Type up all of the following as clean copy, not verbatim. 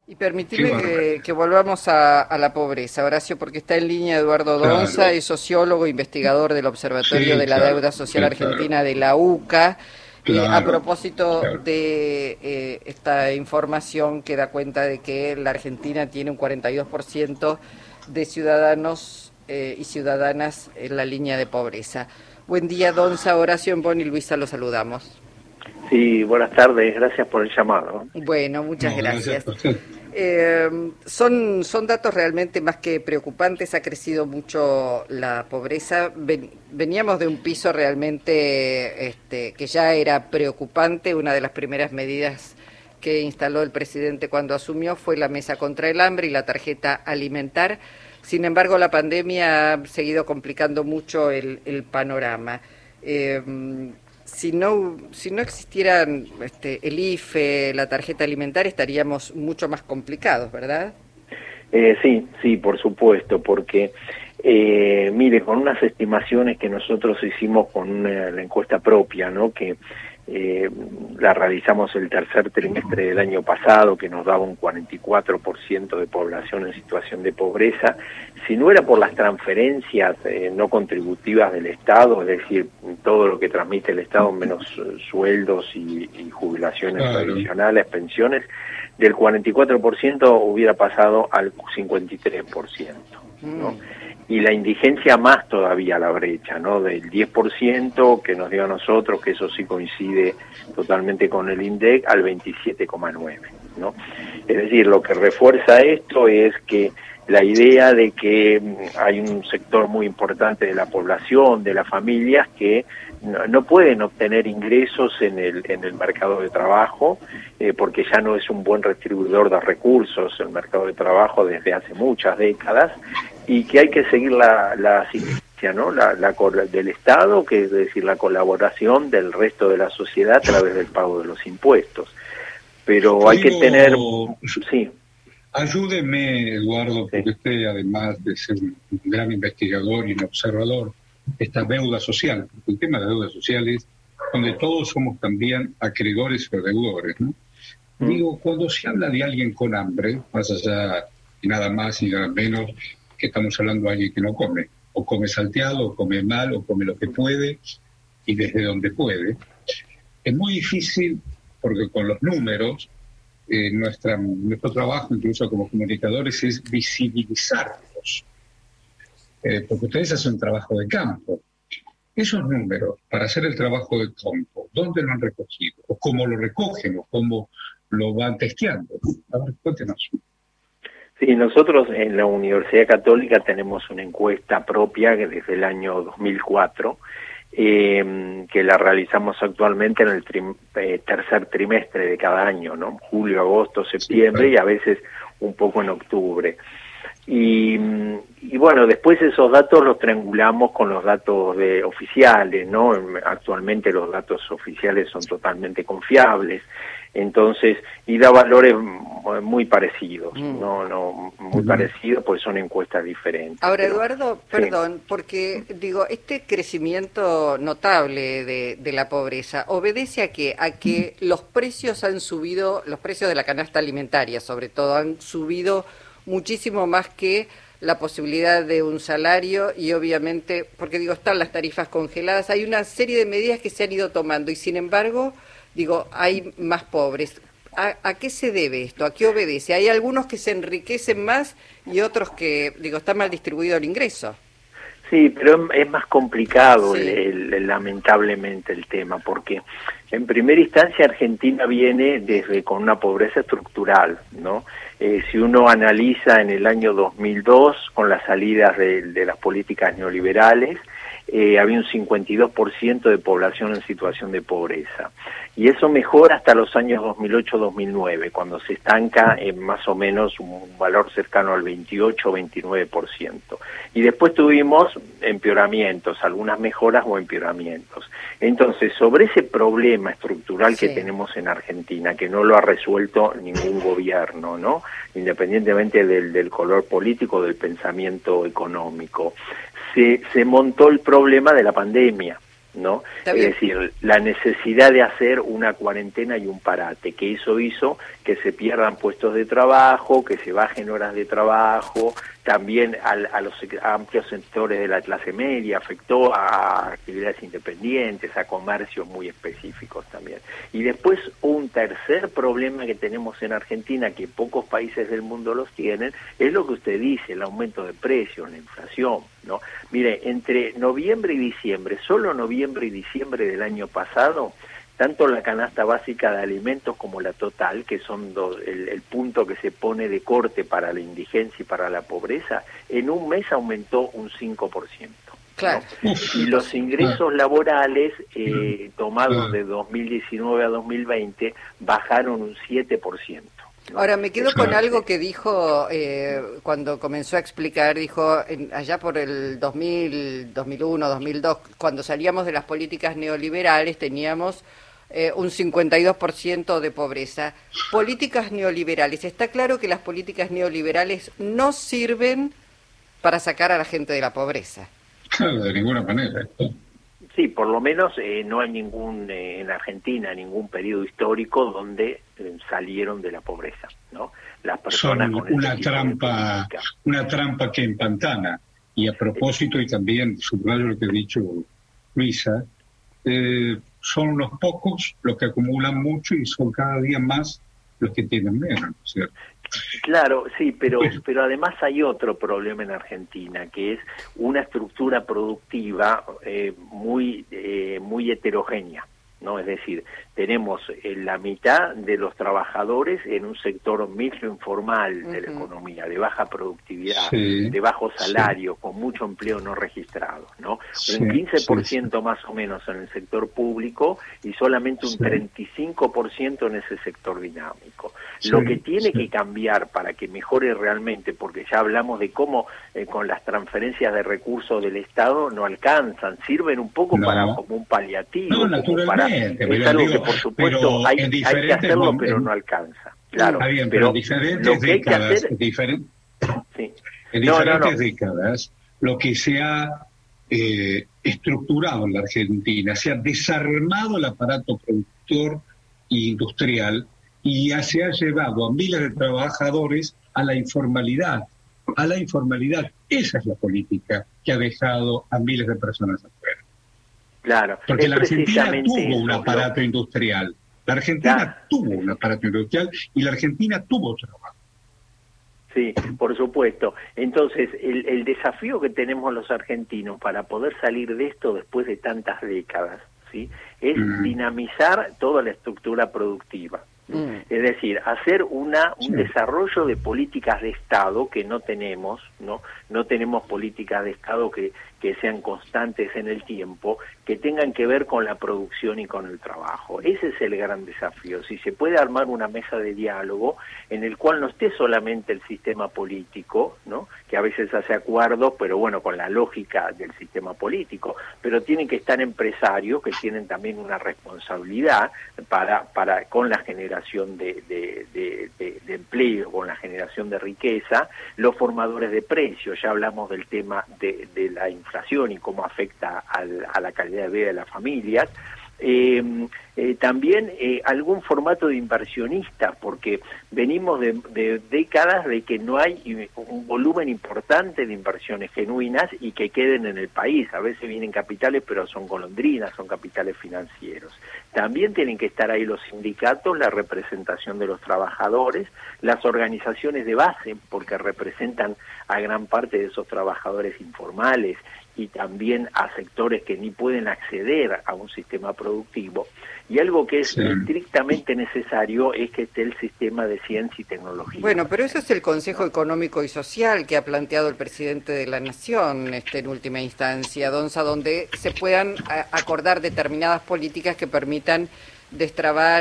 Y Qué permitime barbaridad. que volvamos a la pobreza, Horacio, porque está en línea Eduardo Donza, Claro, es sociólogo, investigador del Observatorio sí, de la claro, Deuda Social sí, claro, Argentina de la UCA, a claro, propósito claro. de esta información que da cuenta de que la Argentina tiene un 42% de ciudadanos y ciudadanas en la línea de pobreza. Buen día, Donza, Horacio Embón y Luisa, los saludamos. Sí, buenas tardes, gracias por el llamado. Bueno, muchas No, gracias gracias. a usted. Son datos realmente más que preocupantes, ha crecido mucho la pobreza. Veníamos de un piso realmente que ya era preocupante. Una de las primeras medidas que instaló el presidente cuando asumió fue la mesa contra el hambre y la tarjeta alimentar. Sin embargo, la pandemia ha seguido complicando mucho el panorama. Eh, si no existieran el IFE, la tarjeta alimentaria, estaríamos mucho más complicados, ¿verdad? Sí, sí, por supuesto, porque, mire, con unas estimaciones que nosotros hicimos con la encuesta propia, ¿no? Que eh, la realizamos el tercer trimestre del año pasado, que nos daba un 44% de población en situación de pobreza. Si no era por las transferencias no contributivas del Estado, es decir, todo lo que transmite el Estado menos sueldos y jubilaciones Claro. tradicionales, pensiones, del 44% hubiera pasado al 53%, ¿no? Mm. Y la indigencia más todavía la brecha, ¿no? Del 10% que nos dio a nosotros, que eso sí coincide totalmente con el INDEC, al 27,9%, ¿no? Es decir, lo que refuerza esto es que la idea de que hay un sector muy importante de la población, de las familias, que no pueden obtener ingresos en el mercado de trabajo, porque ya no es un buen distribuidor de recursos el mercado de trabajo desde hace muchas décadas, y que hay que seguir la asistencia, ¿no? Del Estado, que es decir, la colaboración del resto de la sociedad a través del pago de los impuestos. Pero Yo hay que tener, digo, sí, ayúdeme, Eduardo, sí, porque usted, además de ser un gran investigador y un observador, esta deuda social, porque el tema de la deuda social es donde todos somos también acreedores o deudores, ¿no? ¿Mm? Digo, cuando se habla de alguien con hambre, más allá y nada más y nada menos que estamos hablando de alguien que no come, o come salteado, o come mal, o come lo que puede y desde donde puede, es muy difícil porque con los números, nuestro trabajo, incluso como comunicadores, es visibilizarlos, porque ustedes hacen un trabajo de campo. Esos números, para hacer el trabajo de campo, ¿dónde lo han recogido? ¿O cómo lo recogen? ¿O cómo lo van testeando? A ver, cuéntenos. Sí, nosotros en la Universidad Católica tenemos una encuesta propia que desde el año 2004, que la realizamos actualmente en el tercer trimestre de cada año, ¿no? Julio, agosto, Sí, septiembre claro. y a veces un poco en octubre. Y bueno, después esos datos los triangulamos con los datos oficiales, ¿no? Actualmente los datos oficiales son totalmente confiables, entonces, y da valores muy parecidos, Mm. no muy Ujú. parecidos, pues son encuestas diferentes, Ahora, pero Eduardo, sí. perdón, porque digo, este crecimiento notable de la pobreza obedece a que los precios han subido, los precios de la canasta alimentaria, sobre todo, han subido muchísimo más que la posibilidad de un salario y obviamente, porque digo, están las tarifas congeladas, hay una serie de medidas que se han ido tomando y sin embargo, digo, hay más pobres. ¿A qué se debe esto? ¿A qué obedece? Hay algunos que se enriquecen más y otros que, digo, está mal distribuido el ingreso. Sí, pero es más complicado Sí. lamentablemente el tema, porque en primera instancia Argentina viene desde con una pobreza estructural, ¿no? Si uno analiza en el año 2002, con las salidas de las políticas neoliberales, había un 52% de población en situación de pobreza. Y eso mejora hasta los años 2008-2009, cuando se estanca en más o menos un valor cercano al 28-29%. Y después tuvimos empeoramientos, algunas mejoras o empeoramientos. Entonces, sobre ese problema estructural que Sí. tenemos en Argentina, que no lo ha resuelto ningún gobierno, ¿no? Independientemente del color político, del pensamiento económico, se montó el problema de la pandemia, ¿no? Está Es bien. decir, la necesidad de hacer una cuarentena y un parate, que eso hizo que se pierdan puestos de trabajo, que se bajen horas de trabajo, también a los amplios sectores de la clase media, afectó a actividades independientes, a comercios muy específicos también. Y después un tercer problema que tenemos en Argentina, que pocos países del mundo los tienen, es lo que usted dice, el aumento de precios, la inflación, ¿no? Mire, entre noviembre y diciembre, solo noviembre y diciembre del año pasado, tanto la canasta básica de alimentos como la total, que son el punto que se pone de corte para la indigencia y para la pobreza, en un mes aumentó un 5%. Claro. ¿No? Y los ingresos laborales, tomados de 2019 a 2020, bajaron un 7%. ¿no? Ahora, me quedo con algo que dijo cuando comenzó a explicar, dijo allá por el 2000, 2001, 2002, cuando salíamos de las políticas neoliberales teníamos un 52% de pobreza. Políticas neoliberales. Está claro que las políticas neoliberales no sirven para sacar a la gente de la pobreza. Claro, de ninguna manera. Sí, por lo menos no hay en Argentina ningún periodo histórico donde salieron de la pobreza, ¿no? Las personas Son con una trampa que empantana. Y a propósito, y también subrayo lo que ha dicho Luisa, son unos pocos los que acumulan mucho y son cada día más los que tienen menos, ¿cierto? Claro, sí, pero además hay otro problema en Argentina, que es una estructura productiva muy heterogénea, ¿no? Es decir, tenemos la mitad de los trabajadores en un sector microinformal de la economía, de baja productividad, de bajo salario, con mucho empleo no registrado, ¿no? Un 15% más o menos en el sector público y solamente un 35% en ese sector dinámico. Lo que tiene que cambiar para que mejore realmente, porque ya hablamos de cómo con las transferencias de recursos del Estado no alcanzan, sirven un poco como un paliativo, es algo que por supuesto hay que hacerlo, pero no alcanza. Claro, está bien, pero diferentes décadas, en diferentes décadas, lo que se ha estructurado en la Argentina, se ha desarmado el aparato productor e industrial y se ha llevado a miles de trabajadores a la informalidad. Esa es la política que ha dejado a miles de personas afuera. Claro, porque la Argentina tuvo un aparato industrial. La Argentina tuvo un aparato industrial y la Argentina tuvo trabajo. Sí, por supuesto. Entonces, el desafío que tenemos los argentinos para poder salir de esto después de tantas décadas, ¿sí?, es dinamizar toda la estructura productiva. Es decir, hacer un desarrollo de políticas de Estado que no tenemos, no tenemos políticas de Estado que sean constantes en el tiempo, que tengan que ver con la producción y con el trabajo. Ese es el gran desafío. Si se puede armar una mesa de diálogo en el cual no esté solamente el sistema político, ¿no?, que a veces hace acuerdos, pero bueno, con la lógica del sistema político, pero tienen que estar empresarios que tienen también una responsabilidad para con la generación de empleo, con la generación de riqueza, los formadores de precios. Ya hablamos del tema de la inflación y cómo afecta a la calidad de vida de las familias. También algún formato de inversionista, porque venimos de décadas de que no hay un volumen importante de inversiones genuinas y que queden en el país. A veces vienen capitales, pero son golondrinas, son capitales financieros. También tienen que estar ahí los sindicatos, la representación de los trabajadores, las organizaciones de base, porque representan a gran parte de esos trabajadores informales y también a sectores que ni pueden acceder a un sistema productivo. Y algo que es estrictamente necesario es que esté el sistema de ciencia y tecnología. Bueno, pero eso es el Consejo Económico y Social que ha planteado el presidente de la Nación en última instancia, donde se puedan acordar determinadas políticas que permitan destrabar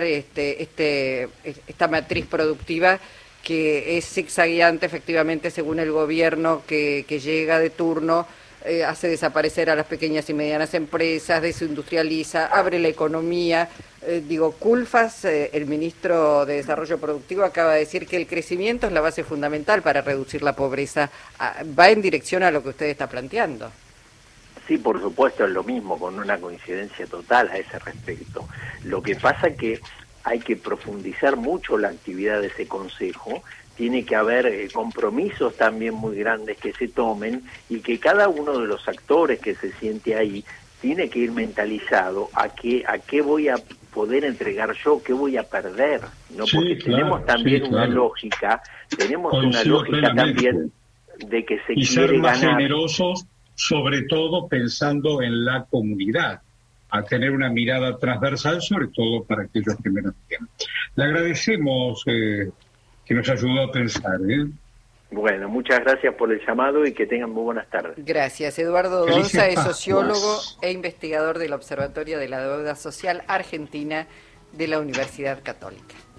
esta matriz productiva que es zigzagueante efectivamente según el gobierno que llega de turno. Hace desaparecer a las pequeñas y medianas empresas, desindustrializa, abre la economía. Culfas, el ministro de Desarrollo Productivo, acaba de decir que el crecimiento es la base fundamental para reducir la pobreza. ¿Va en dirección a lo que usted está planteando? Sí, por supuesto, es lo mismo, con una coincidencia total a ese respecto. Lo que pasa es que hay que profundizar mucho la actividad de ese consejo, tiene que haber compromisos también muy grandes que se tomen y que cada uno de los actores que se siente ahí tiene que ir mentalizado a qué voy a poder entregar yo, qué voy a perder, ¿no? Sí, Porque claro, tenemos también sí, una claro. lógica, tenemos una Coincido lógica plenamente. también de que se Y ser quiere más ganar. generosos, sobre todo pensando en la comunidad, a tener una mirada transversal, sobre todo para aquellos que menos tienen. Le agradecemos que nos ayudó a pensar. Bueno, muchas gracias por el llamado y que tengan muy buenas tardes. Gracias. Eduardo Felices Donza es Pascuas. sociólogo e investigador del Observatorio de la Deuda Social Argentina de la Universidad Católica.